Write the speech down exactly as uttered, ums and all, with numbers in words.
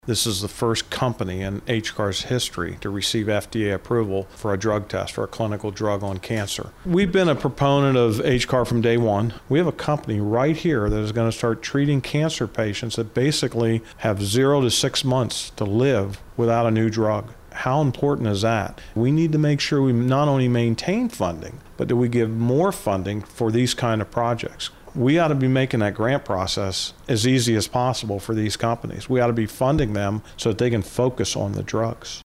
This is the first company in H C A R's history to receive F D A approval for a drug test, for a clinical drug on cancer. We've been a proponent of H C A R from day one. We have a company right here that is going to start treating cancer patients that basically have zero to six months to live without a new drug. How important is that? We need to make sure we not only maintain funding, but that we give more funding for these kind of projects. We ought to be making that grant process as easy as possible for these companies. We ought to be funding them so that they can focus on the drugs.